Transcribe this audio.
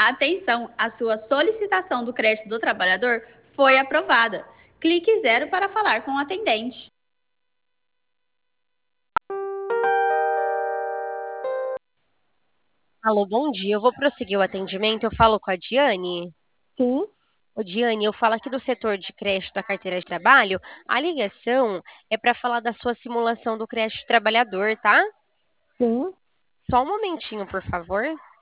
Atenção, a sua solicitação do crédito do trabalhador foi aprovada. Clique zero para falar com o atendente. Alô, bom dia. Eu vou prosseguir o atendimento. Eu falo com a Diane. Sim, Ô, Diane, eu falo aqui do setor de crédito da carteira de trabalho. A ligação é para falar da sua simulação do crédito trabalhador, tá? sim. Só um momentinho, por favor.